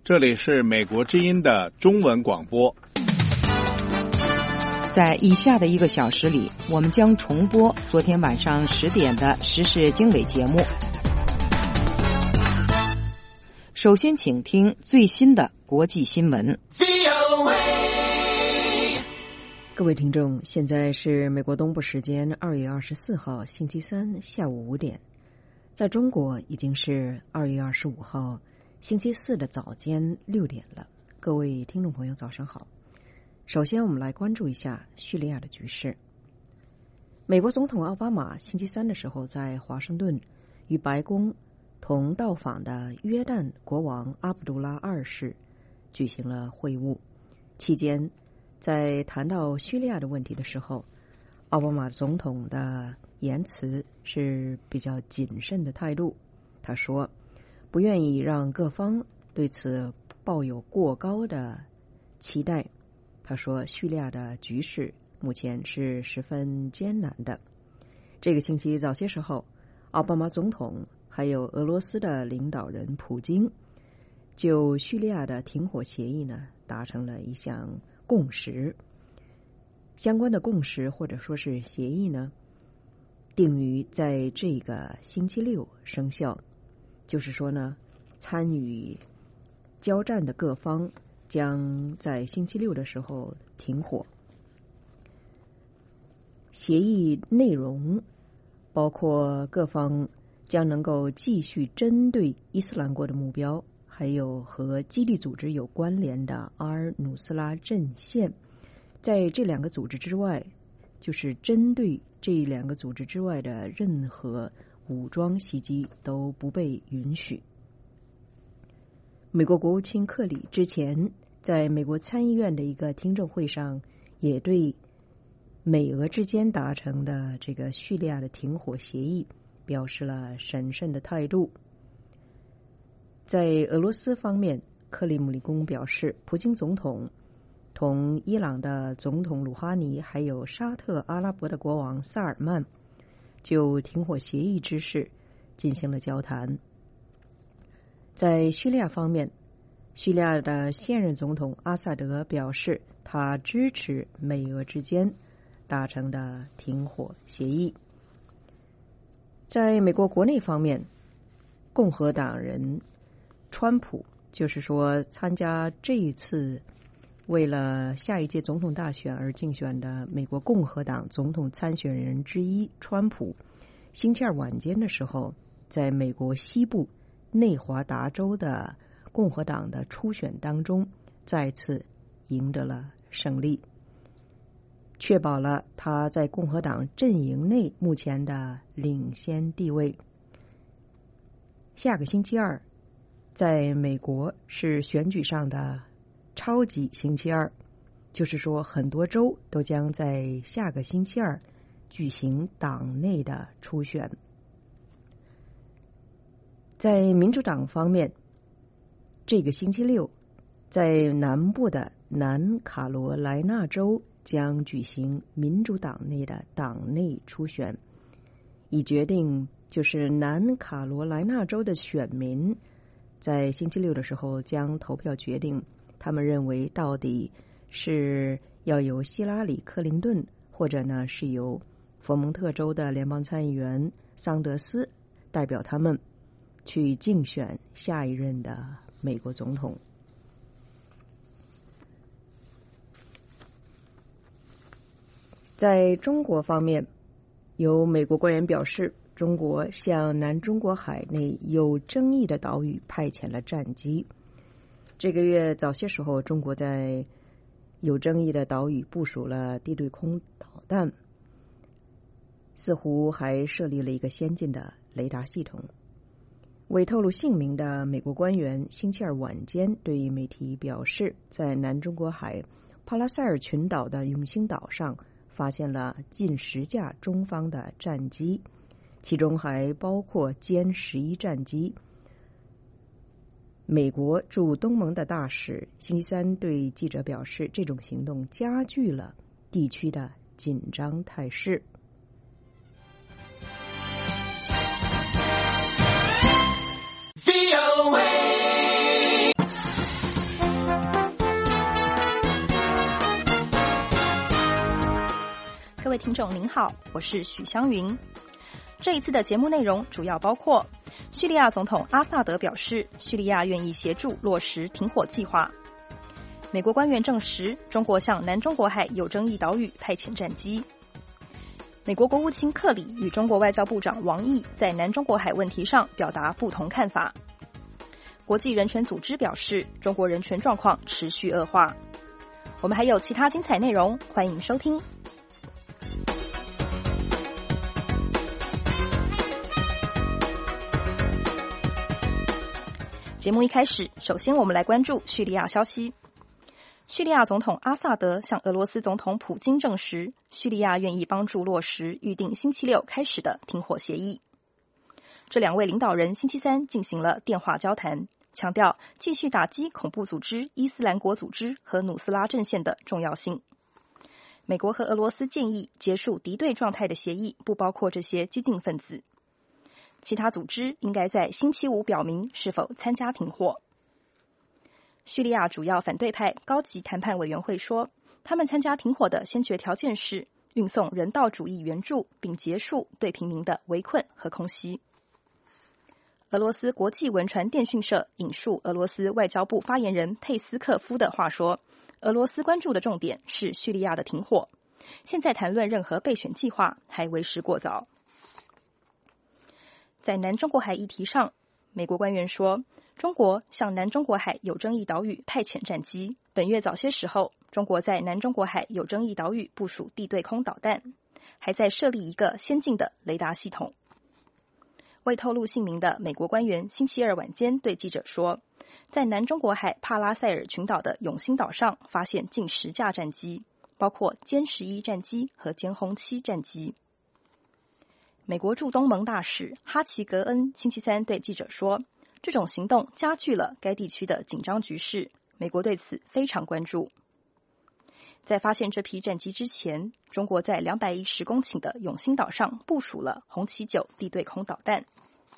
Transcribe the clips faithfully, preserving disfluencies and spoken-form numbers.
这里是美国之音的中文广播。 在以下的一个小时里，我们将重播昨天晚上十点的时事经纬节目。首先请听最新的国际新闻。各位听众，现在是美国东部时间二月二十四号星期三下午五点，在中国已经是二月二十五号星期四的早间六点了。各位听众朋友早上好。首先我们来关注一下叙利亚的局势。美国总统奥巴马星期三的时候在华盛顿与白宫同到访的约旦国王阿卜杜拉二世举行了会晤，期间在谈到叙利亚的问题的时候，奥巴马总统的言辞是比较谨慎的态度。他说不愿意让各方对此抱有过高的期待。他说叙利亚的局势目前是十分艰难的。这个星期早些时候，奥巴马总统还有俄罗斯的领导人普京就叙利亚的停火协议呢达成了一项共识。相关的共识或者说是协议呢，定于在这个星期六生效。就是说呢，参与交战的各方将在星期六的时候停火。协议内容包括各方将能够继续针对伊斯兰国的目标，还有和基地组织有关联的阿尔努斯拉阵线，在这两个组织之外，就是针对这两个组织之外的任何武装袭击都不被允许。美国国务卿克里之前在美国参议院的一个听证会上，也对美俄之间达成的这个叙利亚的停火协议表示了审慎的态度。在俄罗斯方面，克里姆林宫表示，普京总统同伊朗的总统鲁哈尼还有沙特阿拉伯的国王萨尔曼就停火协议之事进行了交谈。在叙利亚方面，叙利亚的现任总统阿萨德表示，他支持美俄之间达成的停火协议。在美国国内方面，共和党人川普，就是说参加这一次为了下一届总统大选而竞选的美国共和党总统参选人之一川普，星期二晚间的时候，在美国西部内华达州的共和党的初选当中再次赢得了胜利，确保了他在共和党阵营内目前的领先地位。下个星期二在美国是选举上的超级星期二，就是说很多州都将在下个星期二举行党内的初选。在民主党方面，这个星期六在南部的南卡罗来纳州将举行民主党内的党内初选，以决定就是南卡罗来纳州的选民在星期六的时候将投票决定，他们认为到底是要由希拉里·克林顿，或者呢是由佛蒙特州的联邦参议员桑德斯代表他们去竞选下一任的美国总统。在中国方面，有美国官员表示，中国向南中国海内有争议的岛屿派遣了战机。这个月早些时候，中国在有争议的岛屿部署了地对空导弹，似乎还设立了一个先进的雷达系统。未透露姓名的美国官员星期二晚间对媒体表示，在南中国海帕拉塞尔群岛的永兴岛上发现了近十架中方的战机，其中还包括歼十一战机。美国驻东盟的大使星期三对记者表示，这种行动加剧了地区的紧张态势。 位听众您好，我是许香云。这一次的节目内容主要包括：叙利亚总统阿萨德表示，叙利亚愿意协助落实停火计划；美国官员证实，中国向南中国海有争议岛屿派遣战机；美国国务卿克里与中国外交部长王毅在南中国海问题上表达不同看法；国际人权组织表示，中国人权状况持续恶化。我们还有其他精彩内容，欢迎收听。节目一开始，首先我们来关注叙利亚消息。叙利亚总统阿萨德向俄罗斯总统普京证实，叙利亚愿意帮助落实预定星期六开始的停火协议。这两位领导人星期三进行了电话交谈，强调继续打击恐怖组织伊斯兰国组织和努斯拉阵线的重要性。美国和俄罗斯建议结束敌对状态的协议不包括这些激进分子。其他组织应该在星期五表明是否参加停火。叙利亚主要反对派高级谈判委员会说，他们参加停火的先决条件是运送人道主义援助，并结束对平民的围困和空袭。俄罗斯国际文传电讯社引述俄罗斯外交部发言人佩斯科夫的话说，俄罗斯关注的重点是叙利亚的停火，现在谈论任何备选计划还为时过早。在南中国海议题上，美国官员说，中国向南中国海有争议岛屿派遣战机。本月早些时候，中国在南中国海有争议岛屿部署地对空导弹，还在设立一个先进的雷达系统。未透露姓名的美国官员星期二晚间对记者说，在南中国海帕拉塞尔群岛的永兴岛上发现近十架战机，包括歼十一战机和歼轰七战机。美国驻东盟大使哈奇格恩星期三对记者说，这种行动加剧了该地区的紧张局势，美国对此非常关注。在发现这批战机之前，中国在两百一十公顷的永兴岛上部署了红旗九地对空导弹。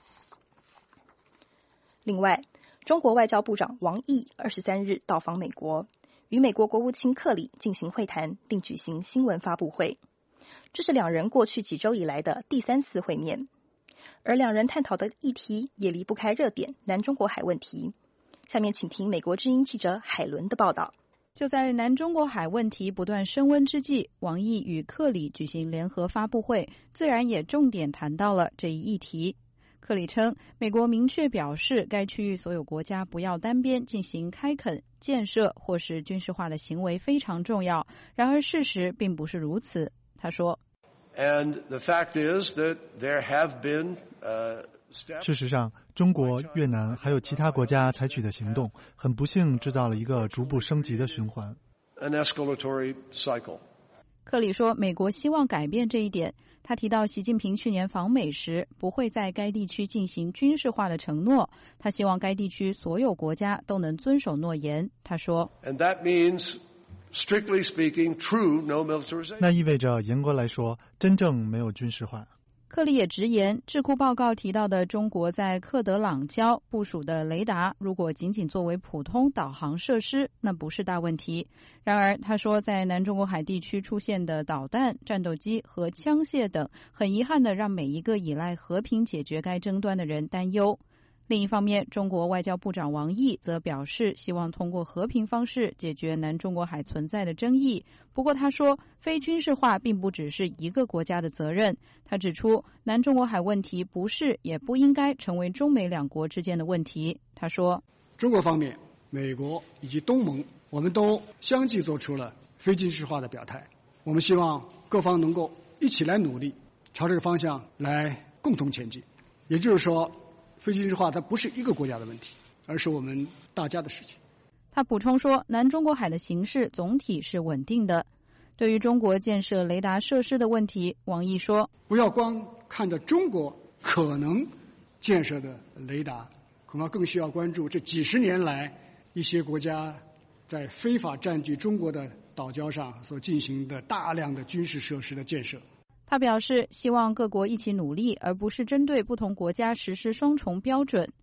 另外，中国外交部长王毅二十三日到访美国，与美国国务卿克里进行会谈，并举行新闻发布会。这是两人过去几周以来的第三次会面，而两人探讨的议题也离不开热点南中国海问题。下面请听美国之音记者海伦的报道。 就在南中国海问题不断升温之际，王毅与克里举行联合发布会，自然也重点谈到了这一议题。克里称，美国明确表示该区域所有国家不要单边进行开垦、建设或是军事化的行为非常重要，然而事实并不是如此。他说 And the fact is that there have been, uh, 事实上，中国、越南还有其他国家采取的行动，很不幸制造了一个逐步升级的循环。 An escalatory cycle. 克里说，美国希望改变这一点。他提到，习近平去年访美时不会在该地区进行军事化的承诺，他希望该地区所有国家都能遵守诺言。他说 And that means, strictly speaking, true no militarization. 那意味着严格来说，真正没有军事化。 克里也直言，智库报告提到的中国在克德朗礁部署的雷达，如果仅仅作为普通导航设施，那不是大问题。然而，他说，在南中国海地区出现的导弹、战斗机和枪械等，很遗憾地让每一个依赖和平解决该争端的人担忧。另一方面，中国外交部长王毅则表示，希望通过和平方式解决南中国海存在的争议。不过他说，非军事化并不只是一个国家的责任。他指出，南中国海问题不是也不应该成为中美两国之间的问题。他说， 中国方面、美国以及东盟，我们都相继做出了非军事化的表态。我们希望各方能够一起来努力，朝这个方向来共同前进。也就是说，非军事化它不是一个国家的问题，而是我们大家的事情。 他补充说，南中国海的形势总体是稳定的。对于中国建设雷达设施的问题，王毅说， 不要光看着中国可能建设的雷达，恐怕更需要关注这几十年来一些国家在非法占据中国的岛礁上所进行的大量的军事设施的建设。 他表示，希望各国一起努力，而不是针对不同国家实施双重标准。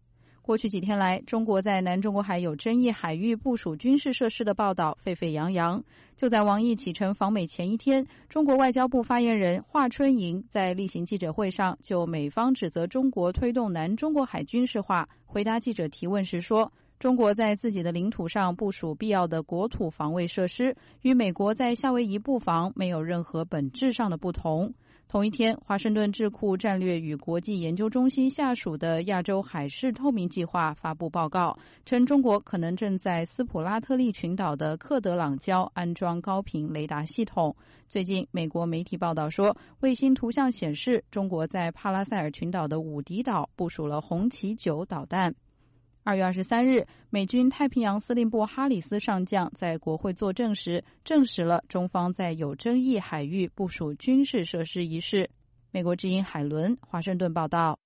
过去几天来，中国在南中国海有争议海域部署军事设施的报道沸沸扬扬。就在王毅启程访美前一天，中国外交部发言人华春莹在例行记者会上就美方指责中国推动南中国海军事化，回答记者提问时说，中国在自己的领土上部署必要的国土防卫设施，与美国在夏威夷布防没有任何本质上的不同。同一天，华盛顿智库战略与国际研究中心下属的亚洲海事透明计划发布报告，称中国可能正在斯普拉特利群岛的克德朗礁安装高频雷达系统。最近，美国媒体报道说，卫星图像显示，中国在帕拉塞尔群岛的武迪岛部署了红旗九导弹。二月二十三日，美军太平洋司令部哈里斯上将在国会作证时，证实了中方在有争议海域部署军事设施一事。美国之音海伦华盛顿报道。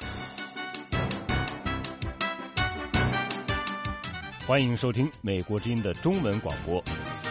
欢迎收听美国之音的中文广播。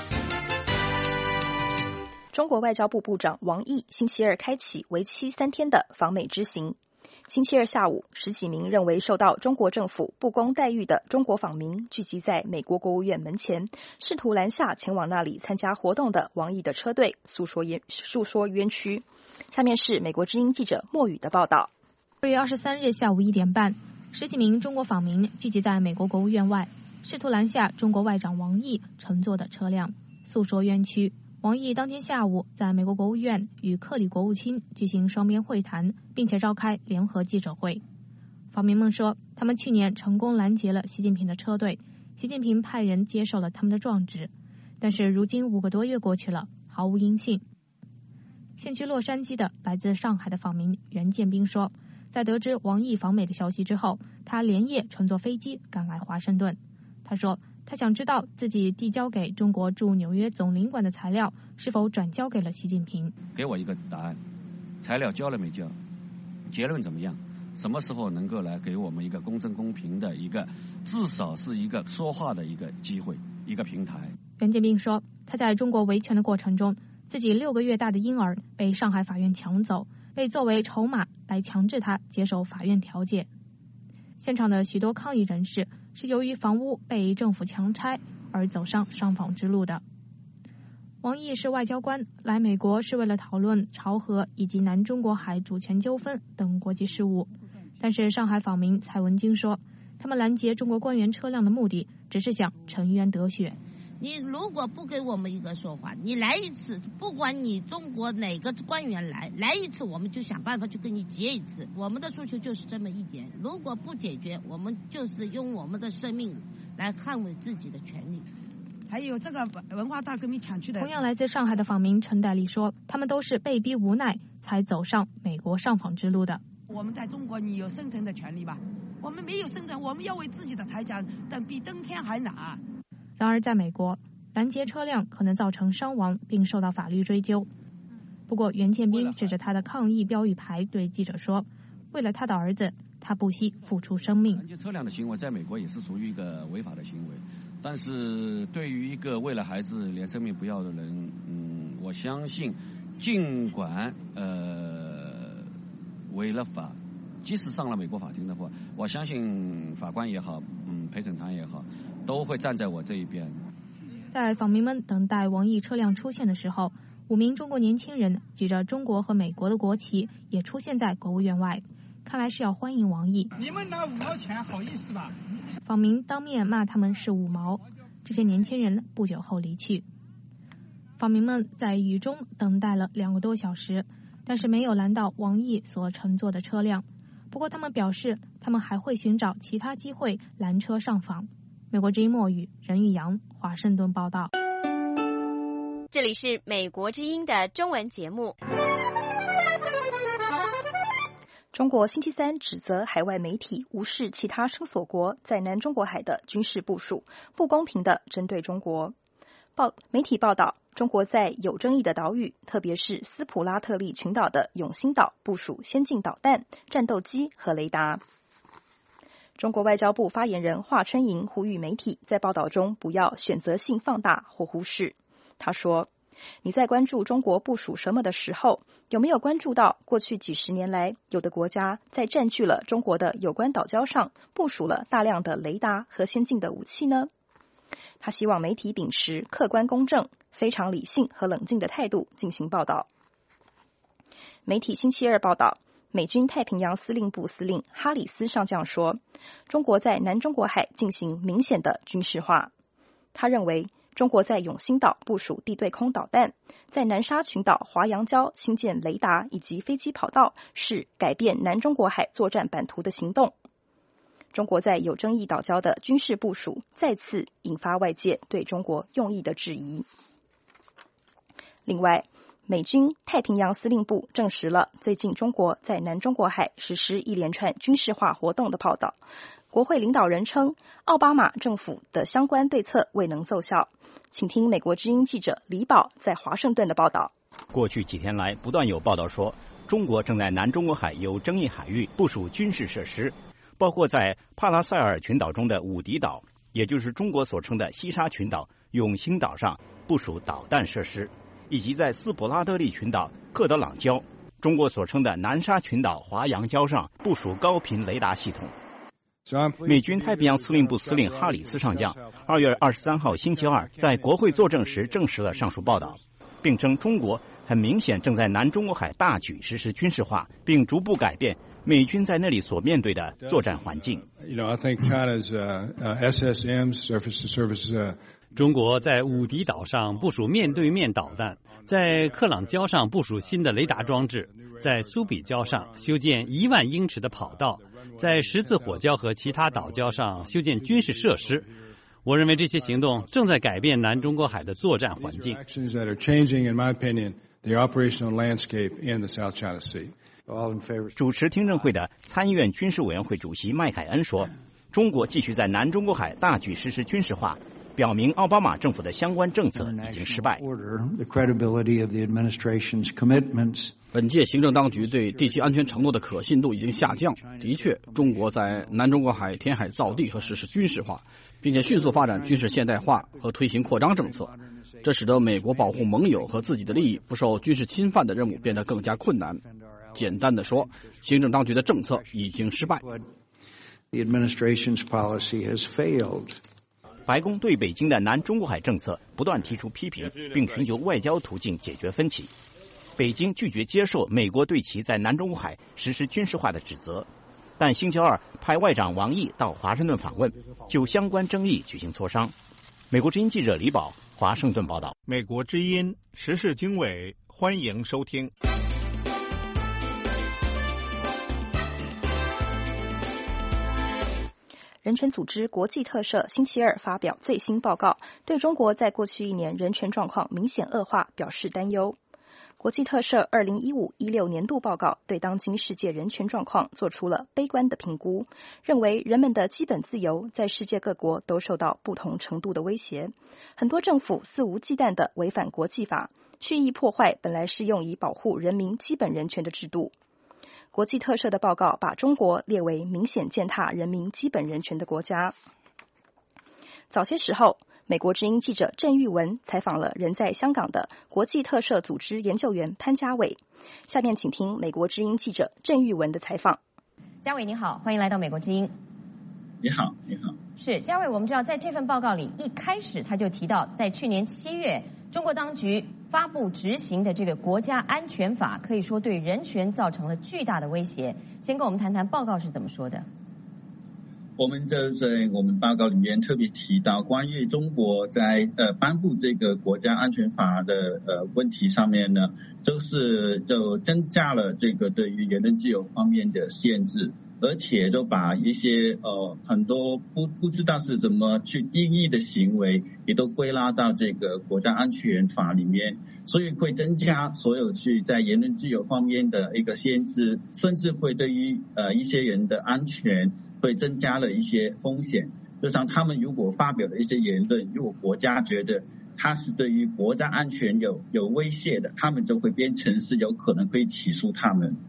中国外交部部长王毅星期二开启为期三天的访美之行。星期二下午，十几名认为受到中国政府不公待遇的中国访民聚集在美国国务院门前，试图拦下前往那里参加活动的王毅的车队，诉说冤诉说冤屈。下面是美国之音记者莫宇的报道。 二月二十三日下午一点半，十几名中国访民聚集在美国国务院外，试图拦下中国外长王毅乘坐的车辆，诉说冤屈。王毅当天下午在美国国务院与克里国务卿举行双边会谈，并且召开联合记者会。访民们说，他们去年成功拦截了习近平的车队，习近平派人接受了他们的状纸，但是如今五个多月过去了，毫无音信。现居洛杉矶的来自上海的访民袁建兵说，在得知王毅访美的消息之后，他连夜乘坐飞机赶来华盛顿。他说，他想知道自己递交给中国驻纽约总领馆的材料是否转交给了习近平。 给我一个答案，材料交了没交，结论怎么样，什么时候能够来给我们一个公正公平的一个，至少是一个说话的一个机会，一个平台。 袁建兵说，他在中国维权的过程中，自己六个月大的婴儿被上海法院抢走，被作为筹码来强制他接受法院调解。现场的许多抗议人士是由于房屋被政府强拆而走上上访之路的。王毅是外交官，来美国是为了讨论朝核以及南中国海主权纠纷等国际事务。但是上海访民蔡文京说，他们拦截中国官员车辆的目的只是想沉冤得雪。 你如果不给我们一个说法，你来一次，不管你中国哪个官员来来一次，我们就想办法去跟你结一次。我们的诉求就是这么一点，如果不解决，我们就是用我们的生命来捍卫自己的权利。 还有这个文化大革命抢去的。 同样来自上海的访民陈代丽说，他们都是被逼无奈才走上美国上访之路的。 我们在中国，你有生存的权利吧？我们没有生存，我们要为自己的财产等比登天还难。 然而在美国，拦截车辆可能造成伤亡并受到法律追究。不过袁建兵指着他的抗议标语牌对记者说，为了他的儿子，他不惜付出生命。 拦截车辆的行为在美国也是属于一个违法的行为，但是对于一个为了孩子连生命不要的人，嗯，我相信尽管呃违了法，即使上了美国法庭的话，我相信法官也好，嗯，陪审团也好，都会站在我这一边。 在访民们等待王毅车辆出现的时候，五名中国年轻人举着中国和美国的国旗也出现在国务院外，看来是要欢迎王毅。 你们拿五毛钱好意思吧？ 访民当面骂他们是五毛，这些年轻人不久后离去。访民们在雨中等待了两个多小时，但是没有拦到王毅所乘坐的车辆。不过他们表示，他们还会寻找其他机会拦车上访。美国之音莫语，任玉阳，华盛顿报道。 这里是美国之音的中文节目。 中国星期三指责海外媒体无视其他声索国在南中国海的军事部署，不公平地针对中国。报媒体报道，中国在有争议的岛屿，特别是斯普拉特利群岛的永兴岛部署先进导弹、战斗机和雷达。中国外交部发言人华春莹呼吁媒体在报道中不要选择性放大或忽视。他说， 你在关注中国部署什么的时候，有没有关注到过去几十年来，有的国家在占据了中国的有关岛礁上部署了大量的雷达和先进的武器呢？他希望媒体秉持客观公正、非常理性和冷静的态度进行报道。媒体星期二报道，美军太平洋司令部司令哈里斯上将说，中国在南中国海进行明显的军事化。他认为，中国在永兴岛部署地对空导弹，在南沙群岛华阳礁新建雷达以及飞机跑道，是改变南中国海作战版图的行动。中国在有争议岛礁的军事部署再次引发外界对中国用意的质疑。另外，美军太平洋司令部证实了最近中国在南中国海实施一连串军事化活动的报道。国会领导人称，奥巴马政府的相关对策未能奏效。请听美国之音记者李宝在华盛顿的报道。 过去几天来，不断有报道说，中国正在南中国海有争议海域部署军事设施，包括在帕拉塞尔群岛中的武迪岛，也就是中国所称的西沙群岛永兴岛上部署导弹设施，以及在斯普拉德利群岛克德朗礁，中国所称的南沙群岛华阳礁上部署高频雷达系统。美军太平洋司令部司令哈里斯上将二月二十三号星期二在国会作证时证实了上述报道，并称中国很明显正在南中国海大举实施军事化，并逐步改变美军在那里所面对的作战环境。 中国在武迪岛上部署面对面导弹，在克朗礁上部署新的雷达装置，在苏比礁上修建一万英尺的跑道，在十字火礁和其他岛礁上修建军事设施。我认为这些行动正在改变南中国海的作战环境。 主持听证会的参议院军事委员会主席麦凯恩说，中国继续在南中国海大举实施军事化，表明奥巴马政府的相关政策已经失败。 本届行政当局对地区安全承诺的可信度已经下降。的确，中国在南中国海填海造地和实施军事化，并且迅速发展军事现代化和推行扩张政策，这使得美国保护盟友和自己的利益不受军事侵犯的任务变得更加困难。简单的说，行政当局的政策已经失败。 白宫对北京的南中国海政策不断提出批评，并寻求外交途径解决分歧。北京拒绝接受美国对其在南中国海实施军事化的指责，但星期二派外长王毅到华盛顿访问，就相关争议举行磋商。美国之音记者李宝，华盛顿报道。 美国之音时事经纬，欢迎收听。 人权组织国际特赦星期二发表最新报告，对中国在过去一年人权状况明显恶化表示担忧。国际特赦二零一五一六年度报告对当今世界人权状况做出了悲观的评估，认为人们的基本自由在世界各国都受到不同程度的威胁，很多政府肆无忌惮地违反国际法，蓄意破坏本来是用以保护人民基本人权的制度。国际特赦的报告把中国列为明显践踏人民基本人权的国家。早些时候，美国之音记者郑玉文采访了人在香港的国际特赦组织研究员潘家伟。下面请听美国之音记者郑玉文的采访。 家伟你好，欢迎来到美国之音。 你好，你好。 是家伟，我们知道在这份报告里，一开始他就提到，在去年七月，中国当局发布执行的这个国家安全法，可以说对人权造成了巨大的威胁。先跟我们谈谈报告是怎么说的。 我们就在我们报告里面特别提到，关于中国在呃颁布这个国家安全法的呃问题上面呢，就是就增加了这个对于言论自由方面的限制，而且就把一些呃很多不不知道是怎么去定义的行为，也都归纳到这个国家安全法里面，所以会增加所有去在言论自由方面的一个限制，甚至会对于呃一些人的安全会增加了一些风险。就像他们如果发表的一些言论，如果国家觉得它是对于国家安全有有威胁的，他们就会变成是有可能会起诉他们。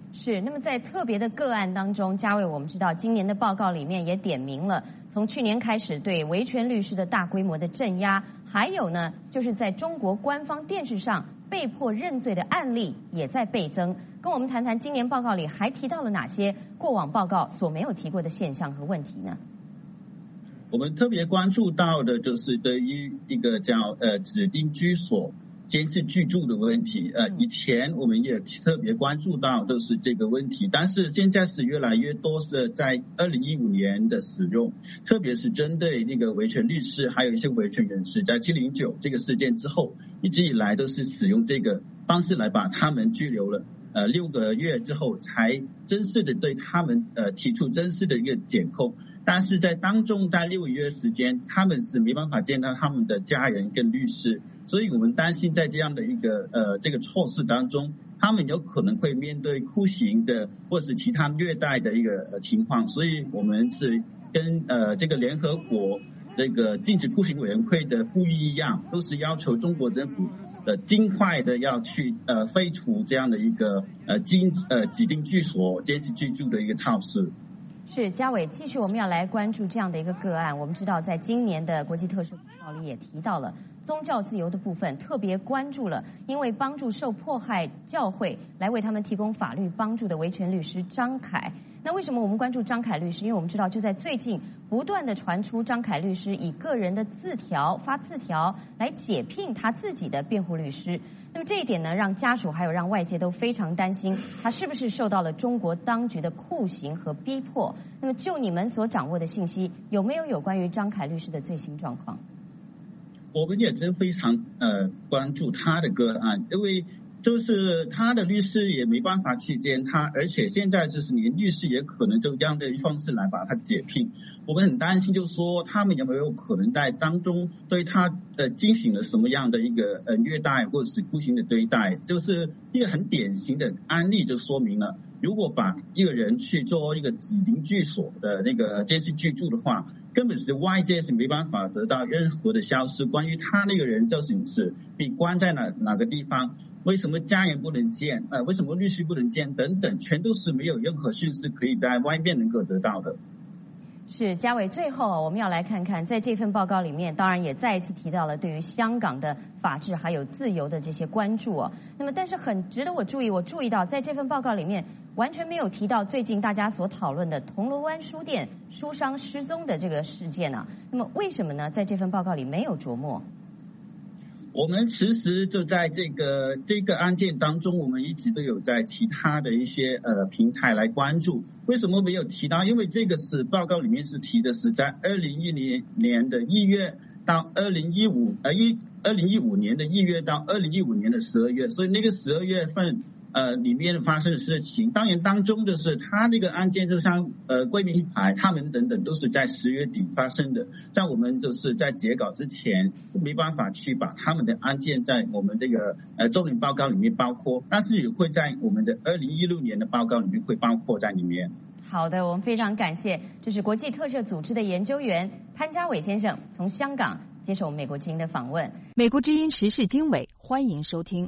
是，那么在特别的个案当中，嘉伟，我们知道今年的报告里面也点明了，从去年开始对维权律师的大规模的镇压，还有呢，就是在中国官方电视上被迫认罪的案例也在倍增。跟我们谈谈今年报告里还提到了哪些过往报告所没有提过的现象和问题呢？ 我们特别关注到的就是对于一个叫呃指定居所监视居住的问题，呃，以前我们也特别关注到都是这个问题，但是现在是越来越多是在二零一五年的使用，特别是针对那个维权律师还有一些维权人士，在七零九这个事件之后，一直以来都是使用这个方式来把他们拘留了，呃，六个月之后才正式的对他们呃提出正式的一个检控。但是在当中，在六个月时间，他们是没办法见到他们的家人跟律师，所以我们担心在这样的一个呃这个措施当中，他们有可能会面对酷刑的或是其他虐待的一个呃情况，所以我们是跟呃这个联合国这个禁止酷刑委员会的呼吁一样，都是要求中国政府呃尽快的要去呃废除这样的一个呃禁呃指定居所监视居住的一个措施。 是，嘉伟，继续我们要来关注这样的一个个案。我们知道，在今年的国际特赦报告里也提到了宗教自由的部分，特别关注了因为帮助受迫害教会来为他们提供法律帮助的维权律师张凯。那为什么我们关注张凯律师？因为我们知道，就在最近不断的传出张凯律师以个人的字条发字条来解聘他自己的辩护律师。那么这一点呢，让家属还有让外界都非常担心，他是不是受到了中国当局的酷刑和逼迫？那么就你们所掌握的信息，有没有有关于张凯律师的最新状况？ 我们也真非常呃关注他的个案，因为就是他的律师也没办法去见他，而且现在就是连律师也可能就这样的方式来把他解聘。我们很担心，就是说他们有没有可能在当中对他呃进行了什么样的一个呃虐待或者是酷刑的对待，就是一个很典型的案例，就说明了如果把一个人去做一个指定居所的那个监视居住的话，根本是外界是没办法得到任何的消息，关于他那个人究竟是被关在哪哪个地方，为什么家人不能见，呃，为什么律师不能见等等，全都是没有任何讯息可以在外面能够得到的。 是，嘉伟，最后我们要来看看，在这份报告里面，当然也再一次提到了对于香港的法治还有自由的这些关注哦。那么，但是很值得我注意，我注意到在这份报告里面完全没有提到最近大家所讨论的铜锣湾书店书商失踪的这个事件啊。那么为什么呢？在这份报告里没有琢磨？ 我们其实就在这个这个案件当中，我们一直都有在其他的一些呃平台来关注。为什么没有提到？因为这个是报告里面是提的是在二零一零年的一月到二零一五呃一二零一五年的一月到二零一五年的十二月，所以那个十二月份呃里面发生的事情，当然当中就是他那个案件，就像呃桂民海他们等等都是在十月底发生的，在我们就是在截稿之前没办法去把他们的案件在我们这个呃周年报告里面包括，但是也会在我们的二零一六年的报告里面会包括在里面。 好的，我们非常感谢，这是国际特赦组织的研究员潘家伟先生从香港接受美国之音的访问。 美国之音时事经纬，欢迎收听。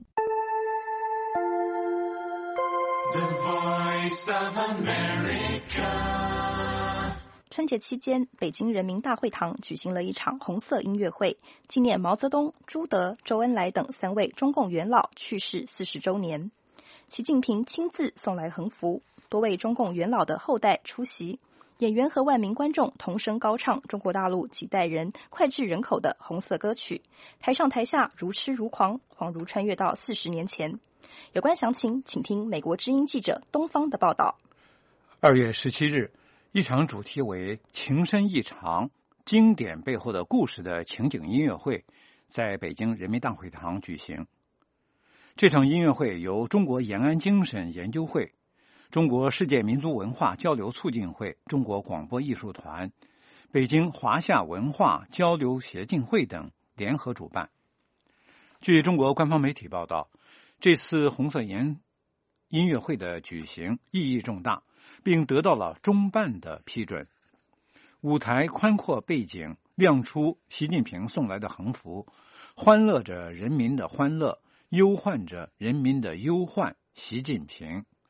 The Voice of America。 春节期间，北京人民大会堂举行了一场红色音乐会，纪念毛泽东、朱德、周恩来等三位中共元老去世四十周年。习近平亲自送来横幅，多位中共元老的后代出席，演员和万名观众同声高唱中国大陆几代人脍炙人口的红色歌曲，台上台下如痴如狂，恍如穿越到四十年前。有关详情，请听美国之音记者东方的报道。 二月十七日，一场主题为“情深意长”经典背后的故事的情景音乐会在北京人民大会堂举行。这场音乐会由中国延安精神研究会、中国世界民族文化交流促进会、中国广播艺术团、北京华夏文化交流协进会等联合主办。据中国官方媒体报道，这次红色音音乐会的举行意义重大，并得到了中办的批准。舞台宽阔，背景亮出习近平送来的横幅，欢乐着人民的欢乐，忧患着人民的忧患，习近平。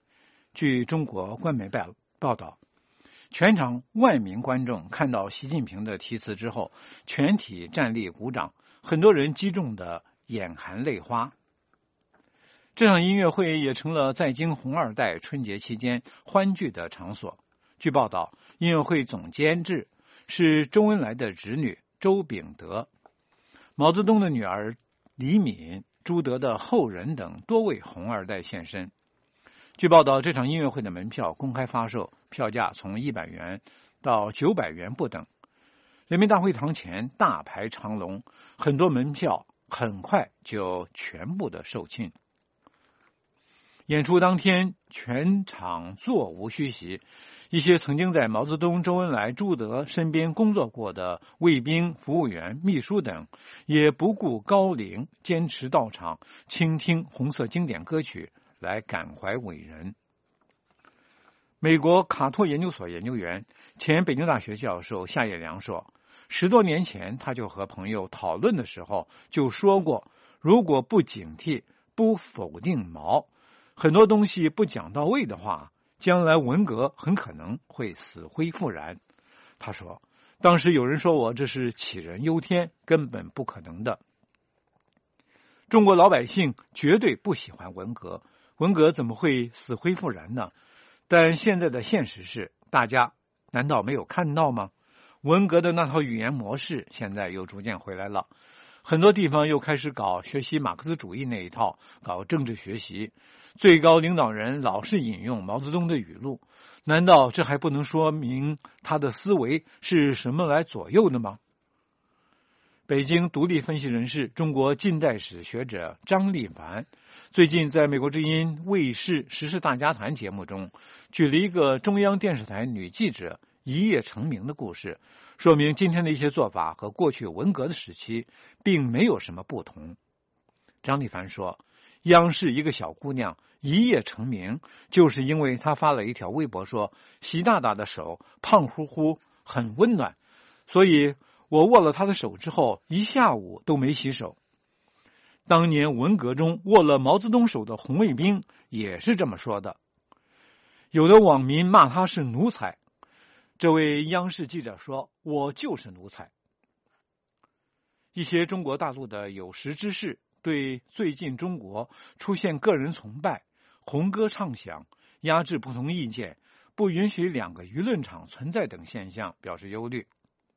据中国官媒报道，全场万名观众看到习近平的题词之后，全体站立鼓掌，很多人击中的眼含泪花。这场音乐会也成了在京红二代春节期间欢聚的场所。据报道，音乐会总监制是周恩来的侄女周秉德、毛泽东的女儿李敏、朱德的后人等多位红二代现身。据报道，这场音乐会的门票公开发售，票价从一百元到九百元不等。人民大会堂前大排长龙，很多门票很快就全部的售罄。演出当天，全场座无虚席，一些曾经在毛泽东、周恩来、朱德身边工作过的卫兵、服务员、秘书等，也不顾高龄，坚持到场倾听红色经典歌曲，来感怀伟人。美国卡托研究所研究员、前北京大学教授夏叶良说，十多年前他就和朋友讨论的时候就说过，如果不警惕、不否定毛，很多东西不讲到位的话，将来文革很可能会死灰复燃。他说，当时有人说我这是杞人忧天，根本不可能的。中国老百姓绝对不喜欢文革，文革怎么会死灰复燃呢？但现在的现实是，大家难道没有看到吗？文革的那套语言模式现在又逐渐回来了，很多地方又开始搞学习马克思主义那一套，搞政治学习，最高领导人老是引用毛泽东的语录，难道这还不能说明他的思维是什么来左右的吗？北京独立分析人士、中国近代史学者张立凡最近在美国之音卫视时事大家谈节目中举了一个中央电视台女记者一夜成名的故事，说明今天的一些做法和过去文革的时期并没有什么不同。张立凡说，央视一个小姑娘一夜成名，就是因为她发了一条微博说，习大大的手胖乎乎很温暖，所以我握了他的手之后一下午都没洗手。当年文革中握了毛泽东手的红卫兵也是这么说的。有的网民骂他是奴才，这位央视记者说，我就是奴才。一些中国大陆的有识之士对最近中国出现个人崇拜、红歌唱响、压制不同意见、不允许两个舆论场存在等现象表示忧虑。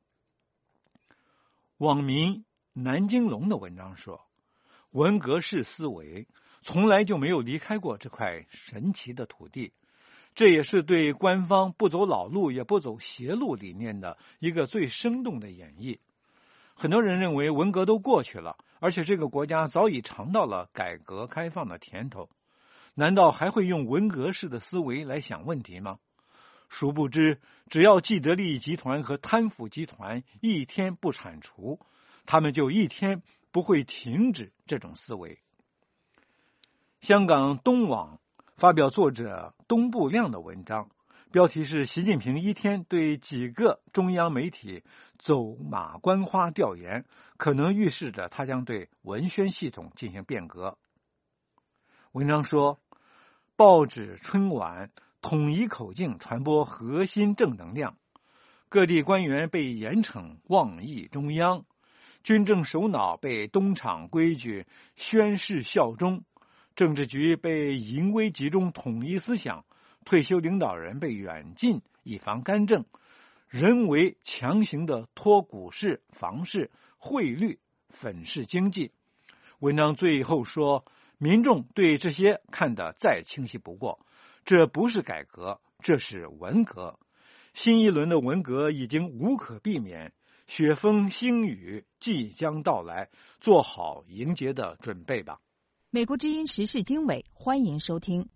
网民南京龙的文章说，文革式思维从来就没有离开过这块神奇的土地，这也是对官方不走老路也不走邪路理念的一个最生动的演绎。很多人认为文革都过去了，而且这个国家早已尝到了改革开放的甜头，难道还会用文革式的思维来想问题吗？殊不知，只要既得利益集团和贪腐集团一天不铲除，他们就一天不会停止这种思维。香港东网发表作者东部亮的文章，标题是习近平一天对几个中央媒体走马观花调研，可能预示着他将对文宣系统进行变革。文章说，报纸春晚统一口径传播核心正能量，各地官员被严惩妄议中央，军政首脑被东厂规矩宣誓效忠，政治局被淫威集中统一思想，退休领导人被远近以防干政，人为强行的托股市、房市、汇率粉饰经济。文章最后说，民众对这些看得再清晰不过，这不是改革，这是文革。新一轮的文革已经无可避免，雪风星雨即将到来，做好迎接的准备吧。 美国之音时事经纬，欢迎收听。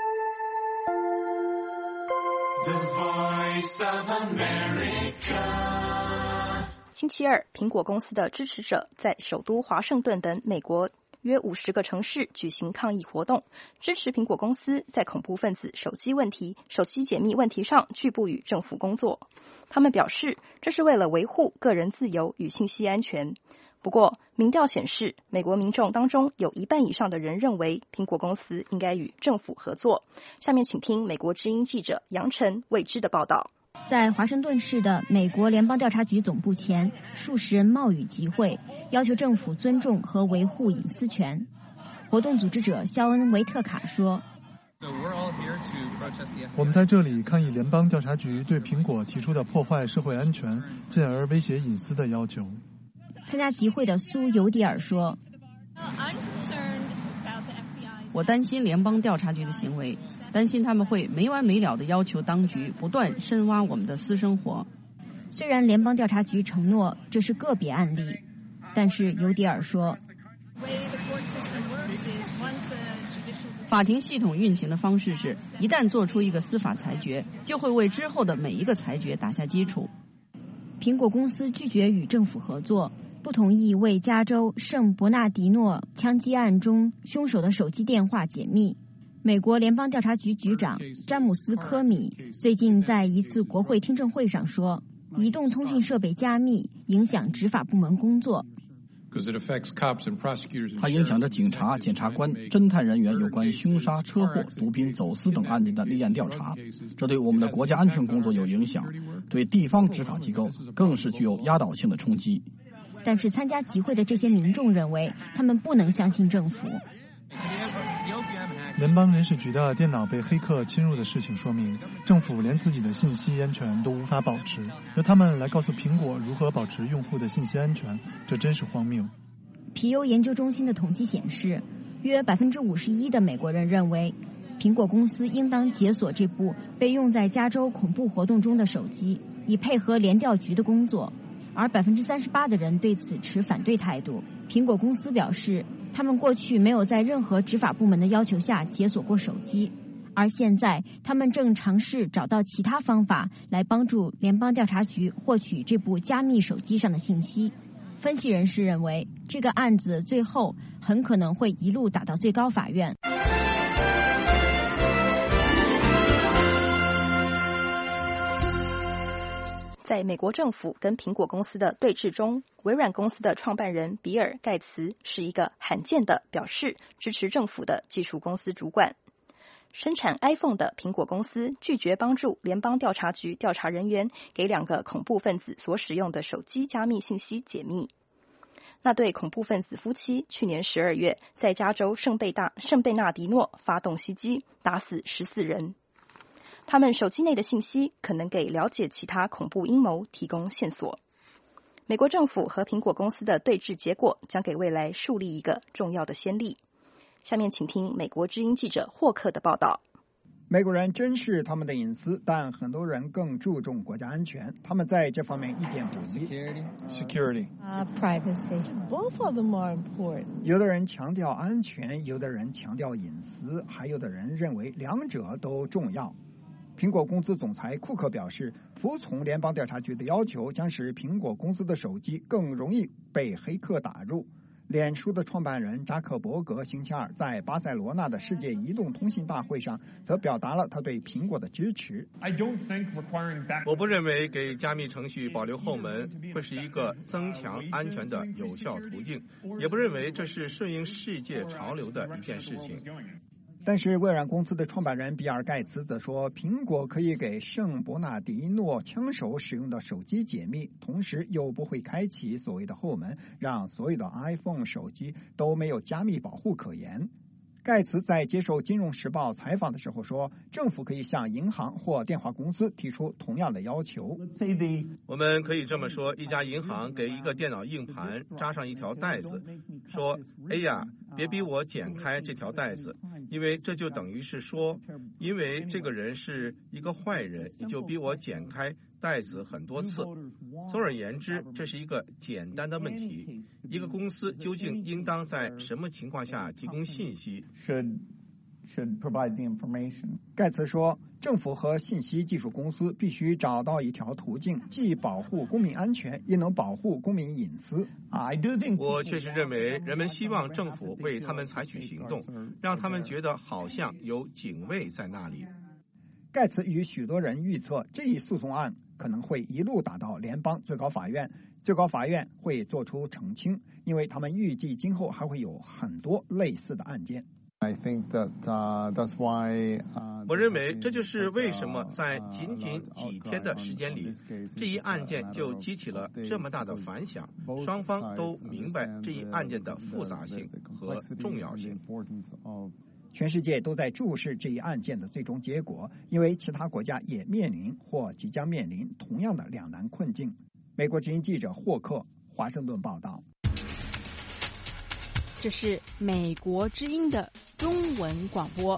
The Voice of America。 星期二，苹果公司的支持者在首都华盛顿等美国约五十个城市举行抗议活动，支持苹果公司在恐怖分子手机问题、手机解密问题上拒不与政府工作。他们表示，这是为了维护个人自由与信息安全。 不过，民调显示，美国民众当中有一半以上的人认为苹果公司应该与政府合作。下面请听美国之音记者杨晨未知的报道。 在华盛顿市的美国联邦调查局总部前，数十人冒雨集会，要求政府尊重和维护隐私权。活动组织者肖恩·维特卡说：“ 我们在这里抗议联邦调查局对苹果提出的破坏社会安全，进而威胁隐私的要求。” 参加集会的苏尤迪尔说：“ 我担心联邦调查局的行为。”担心他们会没完没了地要求当局不断深挖我们的私生活。 虽然联邦调查局承诺这是个别案例，但是尤迪尔说， 法庭系统运行的方式是，一旦做出一个司法裁决，就会为之后的每一个裁决打下基础。 苹果公司拒绝与政府合作，不同意为加州圣伯纳迪诺枪击案中凶手的手机电话解密。美国联邦调查局局长詹姆斯·科米最近在一次国会听证会上说，移动通讯设备加密影响执法部门工作。 它影响着警察、检察官、侦探人员有关凶杀、车祸、毒品走私等案件的立案调查，这对我们的国家安全工作有影响，对地方执法机构更是具有压倒性的冲击。 但是参加集会的这些民众认为，他们不能相信政府。 联邦人事局的电脑被黑客侵入的事情说明，政府连自己的信息安全都无法保持，由他们来告诉苹果如何保持用户的信息安全，这真是荒谬。 皮尤研究中心的统计显示，约百分之五十一的美国人认为，苹果公司应当解锁这部被用在加州恐怖活动中的手机，以配合联调局的工作，而百分之三十八的人对此持反对态度。苹果公司表示，他们过去没有在任何执法部门的要求下解锁过手机，而现在他们正尝试找到其他方法来帮助联邦调查局获取这部加密手机上的信息。分析人士认为，这个案子最后很可能会一路打到最高法院。 在美国政府跟苹果公司的对峙中，微软公司的创办人比尔·盖茨是一个罕见的表示支持政府的技术公司主管。生产 iPhone 的苹果公司拒绝帮助联邦调查局调查人员给两个恐怖分子所使用的手机加密信息解密。那对恐怖分子夫妻去年十二月在加州圣贝大圣贝纳迪诺发动袭击，打死十四人。他们手机内的信息可能给了解其他恐怖阴谋提供线索。美国政府和苹果公司的对峙结果将给未来树立一个重要的先例。下面请听美国之音记者霍克的报道。 美国人珍视他们的隐私，但很多人更注重国家安全。他们在这方面意见不一。 Security, uh, privacy, both of them are important. 有的人强调安全，有的人强调隐私，还有的人认为两者都重要。苹果公司总裁库克表示，服从联邦调查局的要求将使苹果公司的手机更容易被黑客打入。脸书的创办人扎克伯格星期二在巴塞罗那的世界移动通信大会上则表达了他对苹果的支持。 我不认为给加密程序保留后门会是一个增强安全的有效途径，也不认为这是顺应世界潮流的一件事情。 但是微软公司的创办人比尔·盖茨则说，苹果可以给圣伯纳迪诺枪手使用的手机解密，同时又不会开启所谓的后门，让所有的 iPhone 手机都没有加密保护可言。盖茨在接受《金融时报》采访的时候说，政府可以向银行或电话公司提出同样的要求。 我们可以这么说，一家银行给一个电脑硬盘扎上一条带子，说，哎呀，别逼我剪开这条带子，因为这就等于是说，因为这个人是一个坏人，你就逼我剪开带子很多次。总而言之，这是一个简单的问题，一个公司究竟应当在什么情况下提供信息 should, should provide the information. 盖茨说，政府和信息技术公司必须找到一条途径，既保护公民安全，也能保护公民隐私。 我确实认为人们希望政府为他们采取行动，让他们觉得好像有警卫在那里。 盖茨与许多人预测，这一诉讼案可能会一路打到联邦最高法院， 最高法院会做出澄清，因为他们预计今后还会有很多类似的案件。 I think that, uh, that's why, uh, 我认为这就是为什么在仅仅几天的时间里，这一案件就激起了这么大的反响。双方都明白这一案件的复杂性和重要性。 全世界都在注视这一案件的最终结果，因为其他国家也面临或即将面临同样的两难困境。美国之音记者霍克，华盛顿报道。 这是美国之音的中文广播。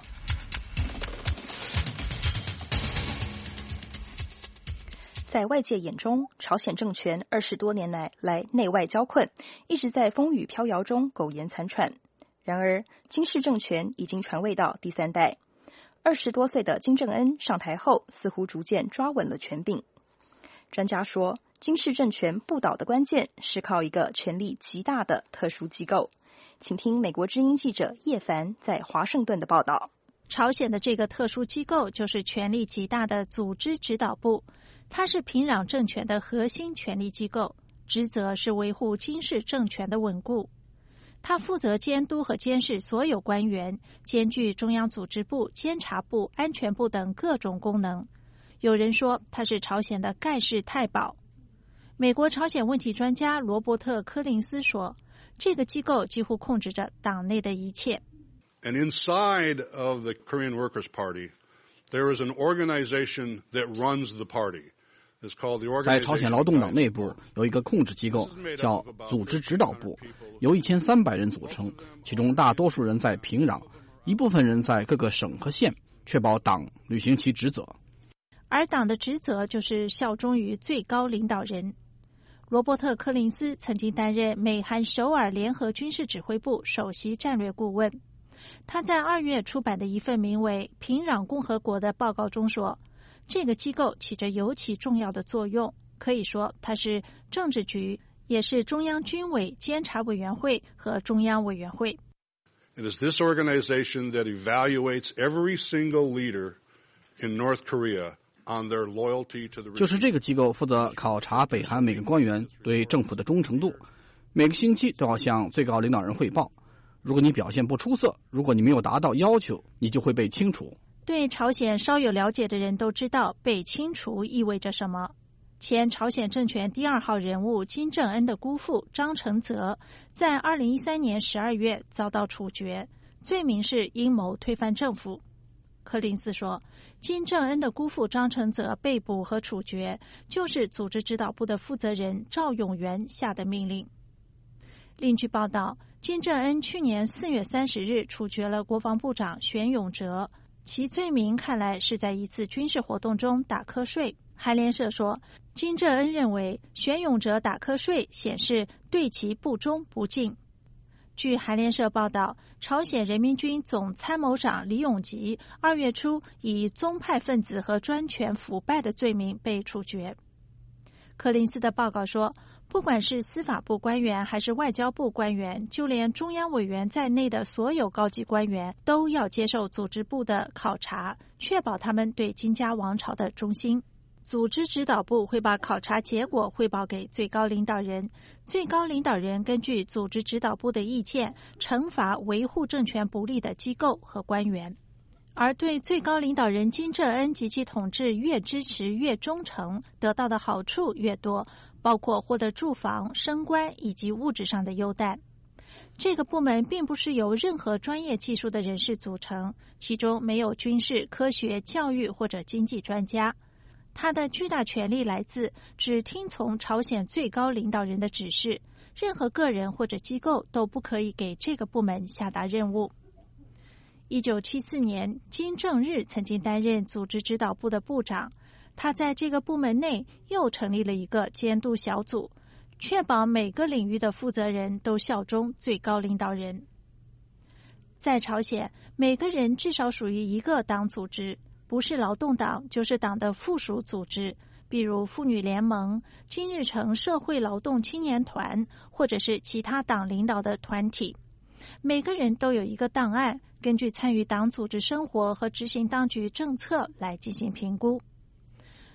在外界眼中，朝鲜政权二十多年来来内外交困，一直在风雨飘摇中苟延残喘。然而，金氏政权已经传位到第三代。二十多岁的金正恩上台后，似乎逐渐抓稳了权柄。专家说，金氏政权不倒的关键是靠一个权力极大的特殊机构。请听美国之音记者叶凡在华盛顿的报道。 朝鲜的这个特殊机构就是权力极大的组织指导部，它是平壤政权的核心权力机构，职责是维护金氏政权的稳固。它负责监督和监视所有官员，兼具中央组织部、监察部、安全部等各种功能。有人说它是朝鲜的盖世太保。美国朝鲜问题专家罗伯特·柯林斯说，这个机构几乎控制着党内的一切。 And inside of the Korean Workers' Party, there is an organization that runs the party. It's called the organization. 在朝鲜劳动党内部有一个控制机构，叫组织指导部，由一千三百人组成，其中大多数人在平壤，一部分人在各个省和县，确保党履行其职责。 而党的职责就是效忠于最高领导人。罗伯特·柯林斯曾经担任美韩首尔联合军事指挥部首席战略顾问。他在二月出版的一份名为《平壤共和国》的报告中说，这个机构起着尤其重要的作用，可以说它是政治局，也是中央军委监察委员会和中央委员会。 It is this organization that evaluates every single leader in North Korea on their loyalty to the regime. 就是这个机构负责考察北韩每个官员对政府的忠诚度，每个星期都要向最高领导人汇报。如果你表现不出色，如果你没有达到要求，你就会被清除。 对朝鲜稍有了解的人都知道被清除意味着什么。前朝鲜政权第二号人物金正恩的姑父张承泽在二零一三年十二月遭到处决，罪名是阴谋推翻政府。柯林斯说，金正恩的姑父张承泽被捕和处决，就是组织指导部的负责人赵永元下的命令。另据报道，金正恩去年四月三十日处决了国防部长玄永哲，其罪名看来是在一次军事活动中打瞌睡。韩联社说，金正恩认为玄永哲打瞌睡显示对其不忠不敬。据韩联社报道，朝鲜人民军总参谋长李永吉二月初以宗派分子和专权腐败的罪名被处决。柯林斯的报告说，不管是司法部官员还是外交部官员，就连中央委员在内的所有高级官员都要接受组织部的考察，确保他们对金家王朝的忠心。组织指导部会把考察结果汇报给最高领导人，最高领导人根据组织指导部的意见，惩罚维护政权不利的机构和官员。而对最高领导人金正恩及其统治越支持越忠诚，得到的好处越多，包括获得住房、升官以及物质上的优待。这个部门并不是由任何专业技术的人士组成，其中没有军事、科学、教育或者经济专家。他的巨大权力来自只听从朝鲜最高领导人的指示，任何个人或者机构都不可以给这个部门下达任务。一九七四年，金正日曾经担任组织指导部的部长，他在这个部门内又成立了一个监督小组，确保每个领域的负责人都效忠最高领导人。在朝鲜，每个人至少属于一个党组织，不是劳动党就是党的附属组织，比如妇女联盟、金日成社会劳动青年团，或者是其他党领导的团体。每个人都有一个档案，根据参与党组织生活和执行当局政策来进行评估。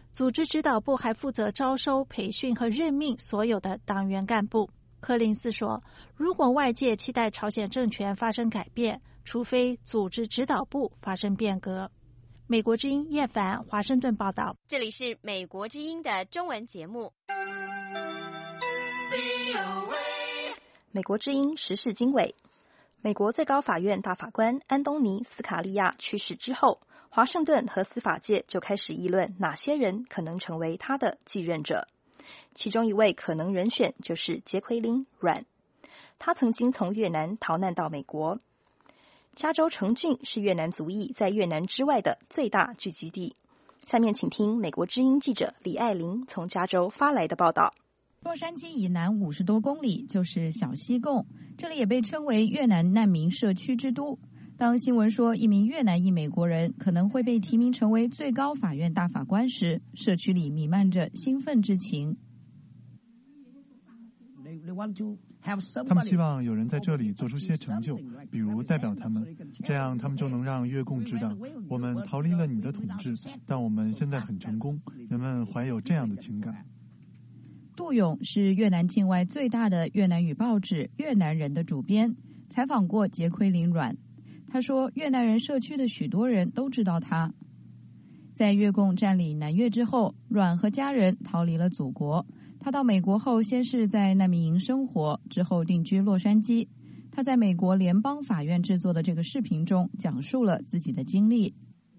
组织指导部还负责招收、培训和任命所有的党员干部。柯林斯说，如果外界期待朝鲜政权发生改变，除非组织指导部发生变革。美国之音叶凡华盛顿报道。 这里是美国之音的中文节目。 美国之音时事经纬。美国最高法院大法官安东尼·斯卡利亚去世之后，华盛顿和司法界就开始议论哪些人可能成为他的继任者。其中一位可能人选就是杰奎琳·阮，他曾经从越南逃难到美国。加州成郡是越南族裔在越南之外的最大聚集地。下面请听美国之音记者李爱玲从加州发来的报道。 洛杉矶以南五十多公里就是小西贡，这里也被称为越南难民社区之都。当新闻说一名越南裔美国人可能会被提名成为最高法院大法官时，社区里弥漫着兴奋之情。 他们希望有人在这里做出些成就，比如代表他们，这样他们就能让越共知道，我们逃离了你的统治，但我们现在很成功。人们怀有这样的情感。杜勇是越南境外最大的越南语报纸《越南人》的主编，采访过杰奎琳·阮。他说，越南人社区的许多人都知道他。在越共占领南越之后，阮和家人逃离了祖国。他到美国后，先是在难民营生活，之后定居洛杉矶。他在美国联邦法院制作的这个视频中讲述了自己的经历。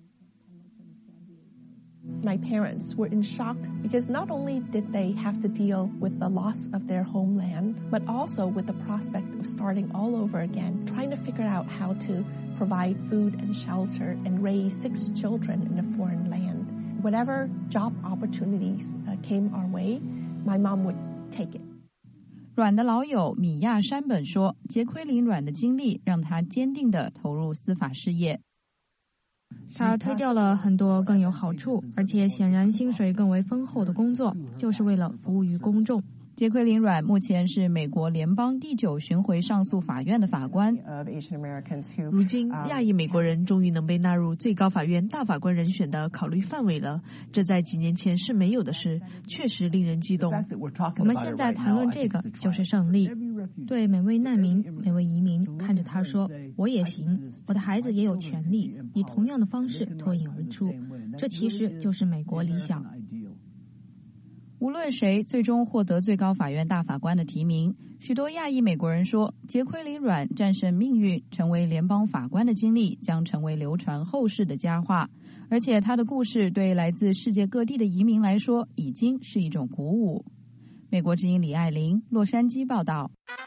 My parents were in shock because not only did they have to deal with the loss of their homeland, but also with the prospect of starting all over again, trying to figure out how to provide food and shelter and raise six children in a foreign land. Whatever job opportunities uh, came our way, my mom would take it. 阮的老友米亚山本说，杰奎琳·阮的经历让他坚定地投入司法事业。 他推掉了很多更有好处，而且显然薪水更为丰厚的工作，就是为了服务于公众。 杰奎琳·阮目前是美国联邦第九巡回上诉法院的法官。 如今，亚裔美国人终于能被纳入最高法院大法官人选的考虑范围了，这在几年前是没有的事，确实令人激动。 我们现在谈论这个就是胜利。对每位难民、每位移民，看着他说：“我也行，我的孩子也有权利，以同样的方式脱颖而出。”这其实就是美国理想。 无论谁最终获得最高法院大法官的提名，许多亚裔美国人说，杰奎琳·阮战胜命运，成为联邦法官的经历将成为流传后世的佳话。而且他的故事对来自世界各地的移民来说，已经是一种鼓舞。美国之音李爱玲，洛杉矶报道。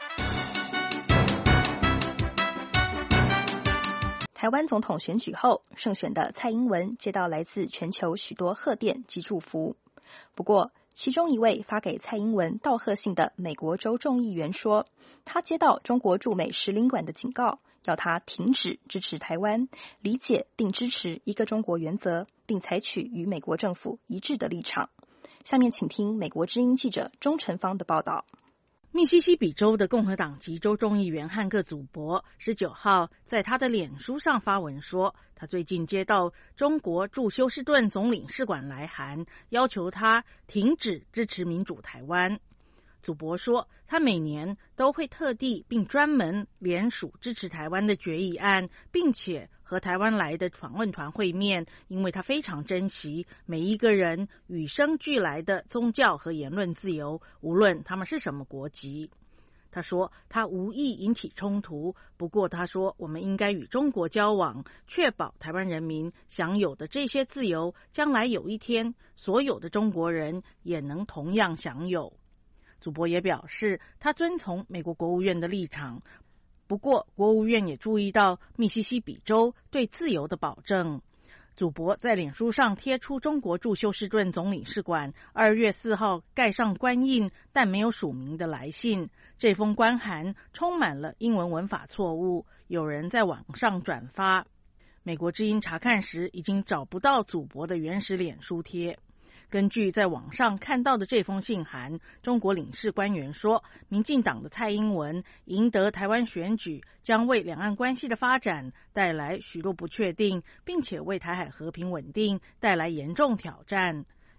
台湾总统选举后，胜选的蔡英文接到来自全球许多贺电及祝福。不过，其中一位发给蔡英文道贺信的美国州众议员说，他接到中国驻美使领馆的警告，要他停止支持台湾，理解并支持一个中国原则，并采取与美国政府一致的立场。下面请听美国之音记者钟成芳的报道。 密西西比州的共和党籍州众议员汉克·祖博十九号在他的脸书上发文说，他最近接到中国驻休斯顿总领事馆来函，要求他停止支持民主台湾。祖博说，他每年都会特地并专门联署支持台湾的决议案，并且和台湾来的访问团会面，因为他非常珍惜每一个人与生俱来的宗教和言论自由，无论他们是什么国籍。他说，他无意引起冲突，不过他说，我们应该与中国交往，确保台湾人民享有的这些自由，将来有一天，所有的中国人也能同样享有。祖博也表示，他遵从美国国务院的立场，不过国务院也注意到密西西比州对自由的保证。祖博在脸书上贴出中国驻休斯顿总领事馆二月四号盖上官印但没有署名的来信，这封官函充满了英文文法错误，有人在网上转发。美国之音查看时已经找不到祖博的原始脸书贴。根据在网上看到的这封信函，中国领事官员说，民进党的蔡英文赢得台湾选举将为两岸关系的发展带来许多不确定，并且为台海和平稳定带来严重挑战。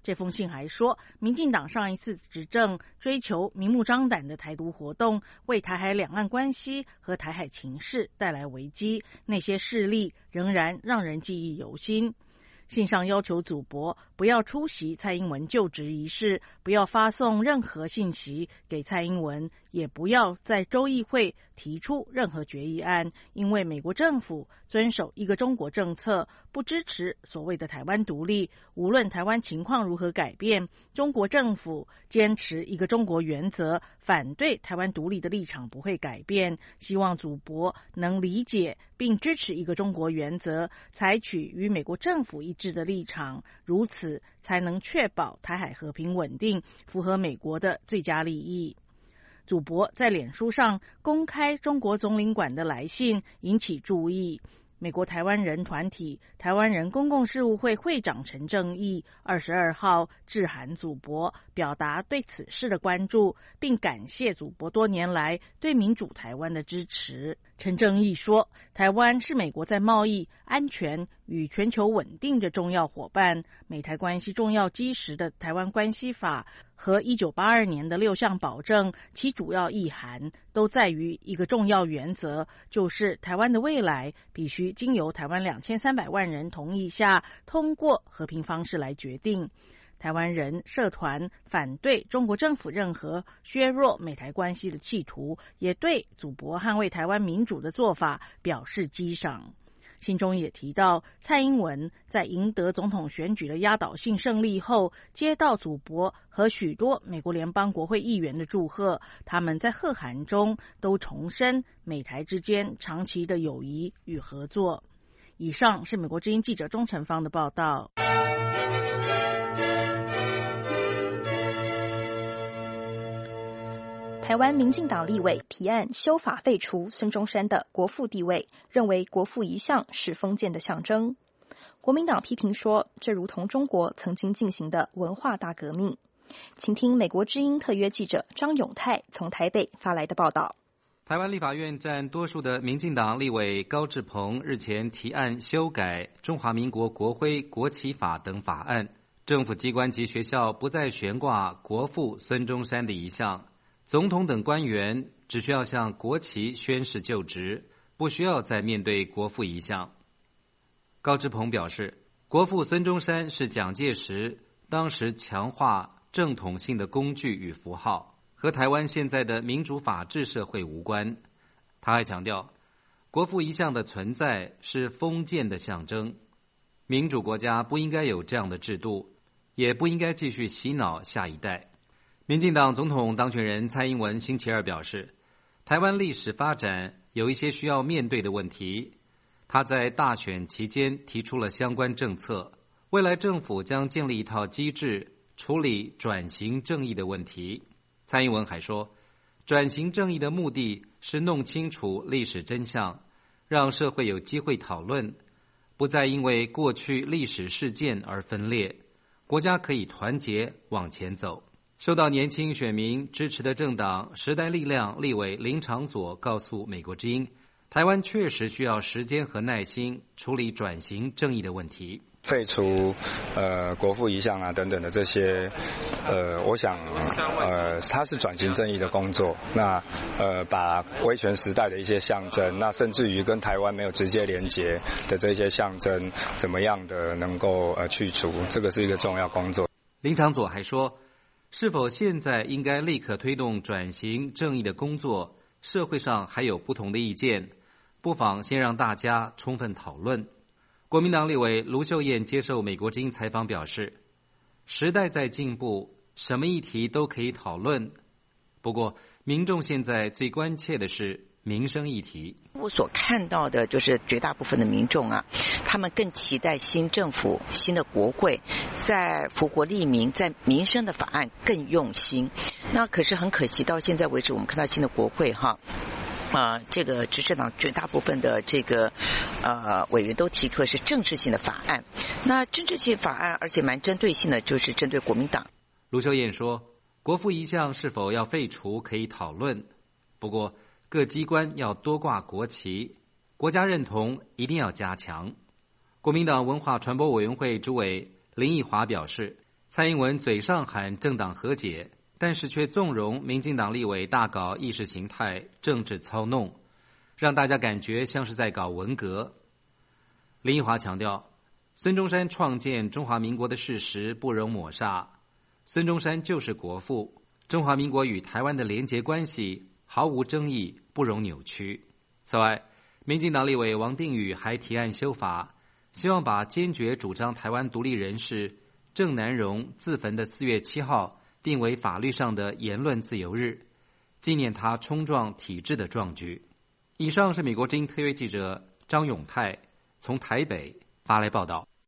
这封信还说，民进党上一次执政追求明目张胆的台独活动，为台海两岸关系和台海情势带来危机，那些事例仍然让人记忆犹新。信上要求祖博不要出席蔡英文就职仪式，不要发送任何信息给蔡英文，也不要在州议会提出任何决议案，因为美国政府遵守一个中国政策，不支持所谓的台湾独立。无论台湾情况如何改变，中国政府坚持一个中国原则，反对台湾独立的立场不会改变。希望祖博能理解并支持一个中国原则，采取与美国政府一致的立场，如此才能确保台海和平稳定，符合美国的最佳利益。祖博在脸书上公开中国总领馆的来信，引起注意。美国台湾人团体台湾人公共事务会会长陈正义二十二号致函祖博，表达对此事的关注，并感谢祖博多年来对民主台湾的支持。陈正义说，台湾是美国在贸易、安全与全球稳定的重要伙伴，美台关系重要基石的《台湾关系法》和一九八二年的六项保证，其主要意涵都在于一个重要原则，就是台湾的未来必须经由台湾两千三百万人同意下，通过和平方式来决定。台湾人社团反对中国政府任何削弱美台关系的企图，也对祖博捍卫台湾民主的做法表示激赏。信中也提到，蔡英文在赢得总统选举的压倒性胜利后，接到祖博和许多美国联邦国会议员的祝贺，他们在贺函中都重申美台之间长期的友谊与合作。以上是美国之音记者钟成芳的报道。 台湾民进党立委提案修法废除孙中山的国父地位，认为国父一向是封建的象征。国民党批评说，这如同中国曾经进行的文化大革命。请听美国之音特约记者张永泰从台北发来的报道。 台湾立法院占多数的民进党立委高志鹏日前提案修改《中华民国国徽国旗法》等法案，政府机关及学校不再悬挂国父孙中山的遗像，总统等官员只需要向国旗宣誓就职，不需要再面对国父遗像。高志鹏表示，国父孙中山是蒋介石当时强化正统性的工具与符号，和台湾现在的民主法治社会无关。他还强调，国父遗像的存在是封建的象征，民主国家不应该有这样的制度，也不应该继续洗脑下一代。民进党总统当选人蔡英文星期二表示，台湾历史发展有一些需要面对的问题，他在大选期间提出了相关政策，未来政府将建立一套机制处理转型正义的问题。蔡英文还说，转型正义的目的是弄清楚历史真相，让社会有机会讨论，不再因为过去历史事件而分裂，国家可以团结往前走。受到年轻选民支持的政党时代力量立委林长佐告诉美国之音，台湾确实需要时间和耐心处理转型正义的问题。 废除呃国父遗像啊等等的这些，呃，我想呃它是转型正义的工作。那呃把威权时代的一些象征，那甚至于跟台湾没有直接连结的这些象征，怎么样的能够呃去除，这个是一个重要工作。 林长佐还说，是否现在应该立刻推动转型正义的工作，社会上还有不同的意见，不妨先让大家充分讨论。国民党立委卢秀燕接受美国之音采访表示，时代在进步，什么议题都可以讨论，不过民众现在最关切的是民生议题。 我所看到的就是绝大部分的民众啊，他们更期待新政府、新的国会在福国利民，在民生的法案更用心。那可是很可惜，到现在为止，我们看到新的国会哈。啊、呃，这个执政党绝大部分的这个呃委员都提出的是政治性的法案，那政治性法案而且蛮针对性的，就是针对国民党。 卢秀燕说，国父遗像是否要废除可以讨论，不过各机关要多挂国旗，国家认同一定要加强。国民党文化传播委员会主委林奕华表示， 蔡英文嘴上喊政党和解，但是却纵容民进党立委大搞意识形态政治操弄，让大家感觉像是在搞文革。林奕华强调，孙中山创建中华民国的事实不容抹煞，孙中山就是国父，中华民国与台湾的连结关系毫无争议，不容扭曲。此外，民进党立委王定宇还提案修法，希望把坚决主张台湾独立人士郑南榕自焚的四月七号定为法律上的言论自由日，纪念他冲撞体制的壮举。以上是美国之音特约记者张永泰从台北发来报道。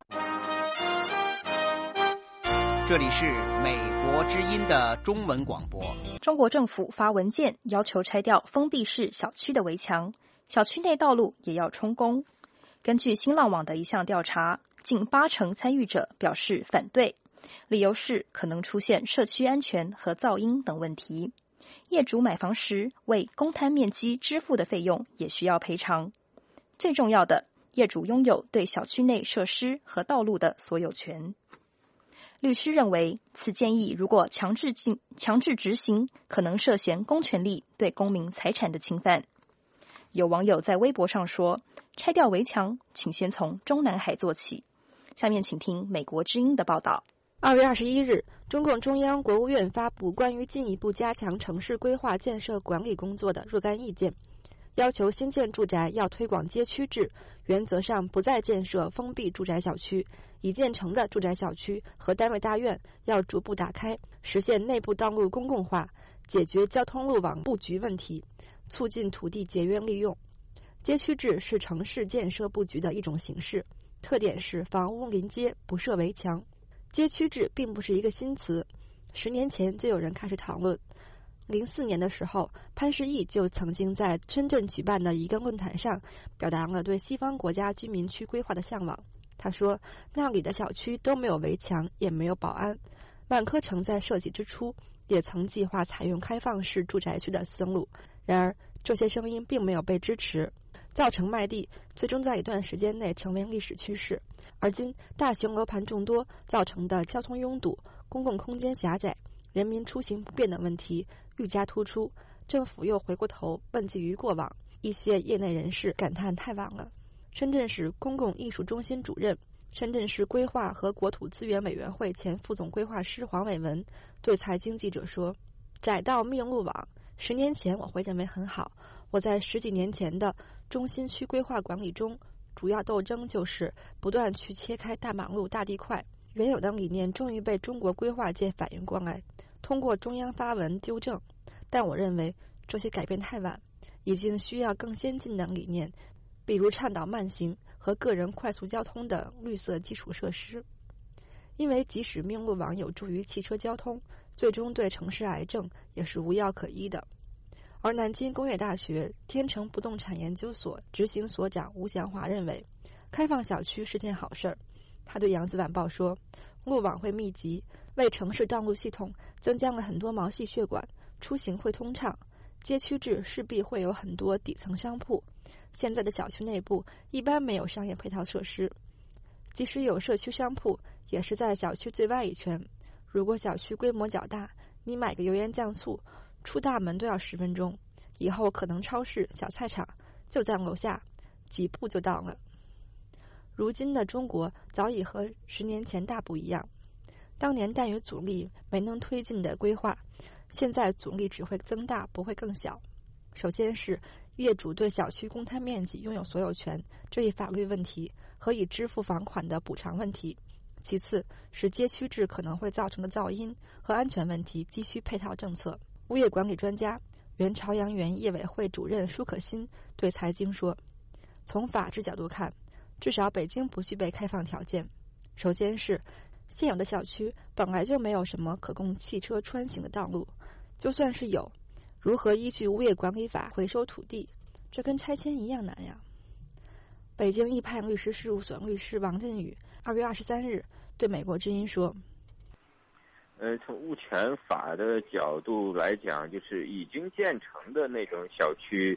这里是美国之音的中文广播。 中国政府发文件要求拆掉封闭式小区的围墙，小区内道路也要充公。根据新浪网的一项调查，近八成参与者表示反对，理由是可能出现社区安全和噪音等问题。业主买房时为公摊面积支付的费用也需要赔偿。最重要的，业主拥有对小区内设施和道路的所有权。律师认为，此建议如果强制进强制执行，可能涉嫌公权力对公民财产的侵犯。有网友在微博上说，拆掉围墙，请先从中南海做起。下面请听美国之音的报道。 二月二十一日，中共中央、国务院发布关于进一步加强城市规划建设管理工作的若干意见，要求新建住宅要推广街区制，原则上不再建设封闭住宅小区，已建成的住宅小区和单位大院要逐步打开，实现内部道路公共化，解决交通路网布局问题，促进土地节约利用。街区制是城市建设布局的一种形式，特点是房屋临街，不设围墙。街区制并不是一个新词，十年前就有人开始讨论。零四年的时候，潘石屹就曾经在深圳举办的一个论坛上，表达了对西方国家居民区规划的向往。他说，那里的小区都没有围墙，也没有保安。万科城在设计之初，也曾计划采用开放式住宅区的思路，然而这些声音并没有被支持，造成卖地最终在一段时间内成为历史趋势。而今大型楼盘众多造成的交通拥堵、公共空间狭窄、人民出行不便等问题愈加突出，政府又回过头问计于过往，一些业内人士感叹太晚了。深圳市公共艺术中心主任、深圳市规划和国土资源委员会前副总规划师黄伟文对财经记者说，窄道密路网十年前我会认为很好，我在十几年前的中心区规划管理中，主要斗争就是不断去切开大马路大地块，原有的理念终于被中国规划界反应过来，通过中央发文纠正，但我认为这些改变太晚，已经需要更先进的理念，比如倡导慢行和个人快速交通的绿色基础设施。因为即使密路网有助于汽车交通，最终对城市癌症也是无药可医的。而南京工业大学天成不动产研究所执行所长吴祥华认为，开放小区是件好事儿。他对扬子晚报说，路网会密集，为城市道路系统增加了很多毛细血管，出行会通畅。街区制势必会有很多底层商铺，现在的小区内部一般没有商业配套设施，即使有社区商铺，也是在小区最外一圈。如果小区规模较大，你买个油盐酱醋出大门都要十分钟，以后可能超市、小菜场就在楼下，几步就到了。如今的中国早已和十年前大不一样，当年担于阻力没能推进的规划，现在阻力只会增大，不会更小。首先是业主对小区公摊面积拥有所有权这一法律问题和已支付房款的补偿问题，其次是街区制可能会造成的噪音和安全问题急需配套政策。物业管理专家、原朝阳园业委会主任舒可欣对财经说，从法治角度看，至少北京不具备开放条件。首先是现有的小区本来就没有什么可供汽车穿行的道路，就算是有，如何依据物业管理法回收土地，这跟拆迁一样难呀。北京易派律师事务所律师王振宇二月二十三日对美国之音说， 呃，从物权法的角度来讲，就是已经建成的那种小区，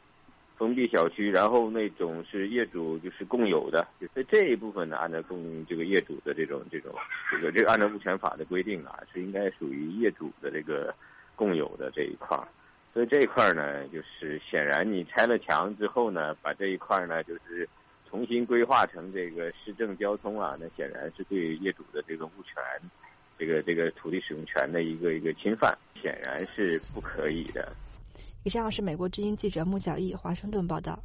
封闭小区，然后那种是业主就是共有的，所以这一部分呢，按照共这个业主的这种这种这个这个按照物权法的规定啊，是应该属于业主的这个共有的这一块。所以这一块呢，就是显然你拆了墙之后呢，把这一块呢就是重新规划成这个市政交通啊，那显然是对业主的这个物权。这个这个土地使用权的一个一个侵犯，显然是不可以的。 以上是美国之音记者穆小艺华盛顿报道。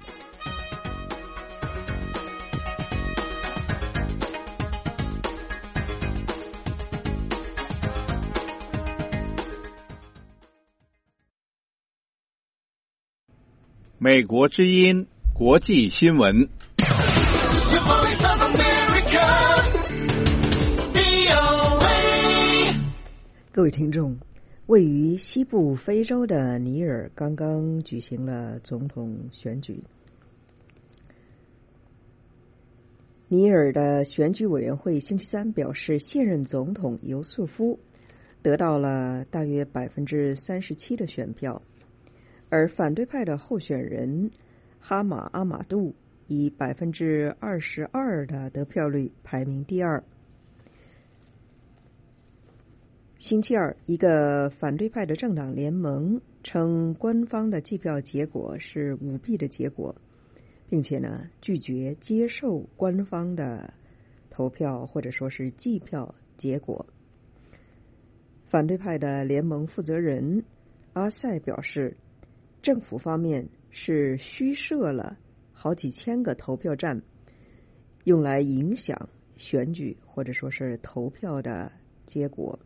美国之音国际新闻。 各位听众，位于西部非洲的尼尔刚刚举行了总统选举。尼尔的选举委员会星期三表示，现任总统尤素夫得到了大约百分之三十七的选票，而反对派的候选人哈马阿马杜以百分之二十二的得票率排名第二。星期二，一个反对派的政党联盟称官方的计票结果是舞弊的结果，并且呢拒绝接受官方的投票或者说是计票结果。反对派的联盟负责人阿塞表示，政府方面是虚设了好几千个投票站，用来影响选举或者说是投票的结果。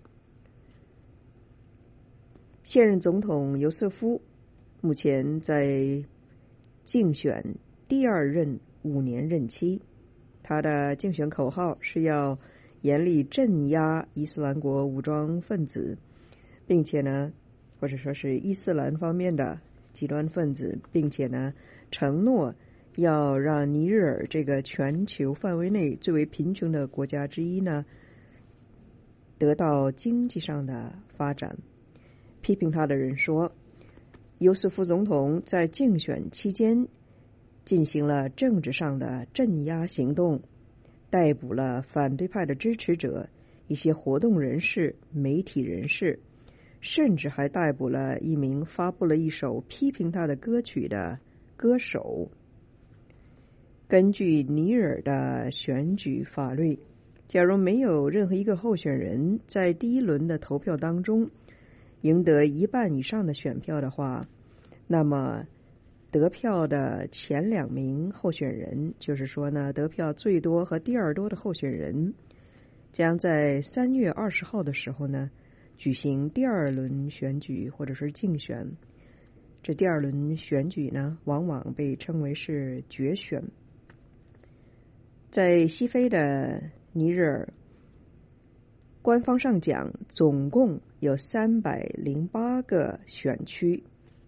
现任总统尤瑟夫目前在竞选第二任五年任期，他的竞选口号是要严厉镇压伊斯兰国武装分子，并且呢，或者说是伊斯兰方面的极端分子，并且呢，承诺要让尼日尔这个全球范围内最为贫穷的国家之一呢，得到经济上的发展。批评他的人说，尤素夫总统在竞选期间进行了政治上的镇压行动，逮捕了反对派的支持者、一些活动人士、媒体人士，甚至还逮捕了一名发布了一首批评他的歌曲的歌手。根据尼日尔的选举法律，假如没有任何一个候选人在第一轮的投票当中赢得一半以上的选票的话，那么得票的前两名候选人，就是说呢，得票最多和第二多的候选人，将在三月二十号的时候呢，举行第二轮选举或者是竞选。这第二轮选举呢，往往被称为是决选。在西非的尼日尔，官方上讲，总共有三百零八个选区。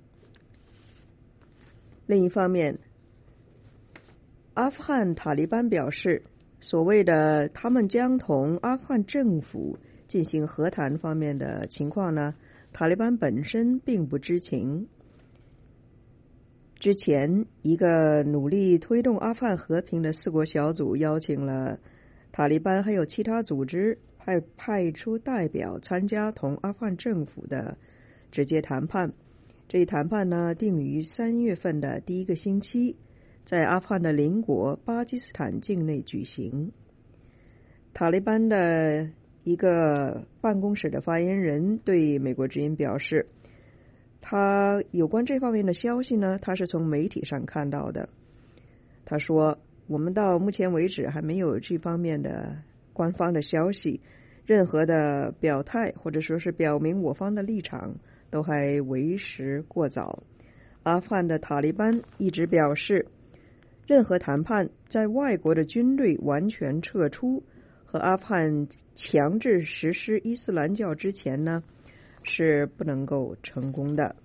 另一方面，阿富汗塔利班表示，所谓的他们将同阿富汗政府进行和谈方面的情况呢，塔利班本身并不知情。之前，一个努力推动阿富汗和平的四国小组邀请了塔利班还有其他组织派派出代表参加同阿富汗政府的直接谈判。这一谈判呢，定于三月份的第一个星期，在阿富汗的邻国巴基斯坦境内举行。塔利班的一个办公室的发言人对美国之音表示，他有关这方面的消息呢，他是从媒体上看到的。他说，我们到目前为止还没有这方面的官方的消息，任何的表态或者说是表明我方的立场都还为时过早。阿富汗的塔利班一直表示，任何谈判在外国的军队完全撤出和阿富汗强制实施伊斯兰教之前呢，是不能够成功的。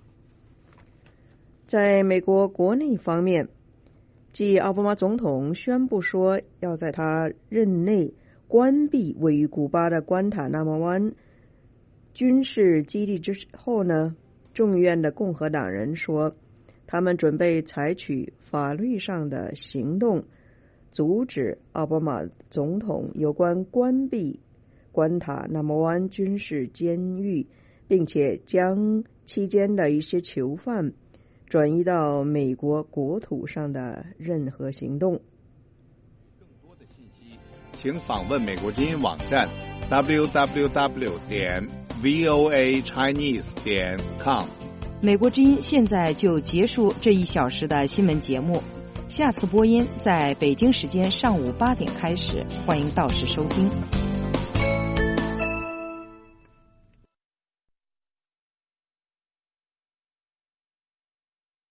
在美国国内方面，继奥巴马总统宣布说要在他任内关闭位于古巴的关塔那摩湾军事基地之后呢，众议院的共和党人说， 他们准备采取法律上的行动，阻止奥巴马总统有关关闭关塔那摩湾军事监狱，并且将期间的一些囚犯转移到美国国土上的任何行动。 更多的信息，请访问美国之音网站 double-u double-u double-u 点 v o a chinese 点 com。 美国之音现在就结束这一小时的新闻节目，下次播音在北京时间上午八点开始，欢迎到时收听。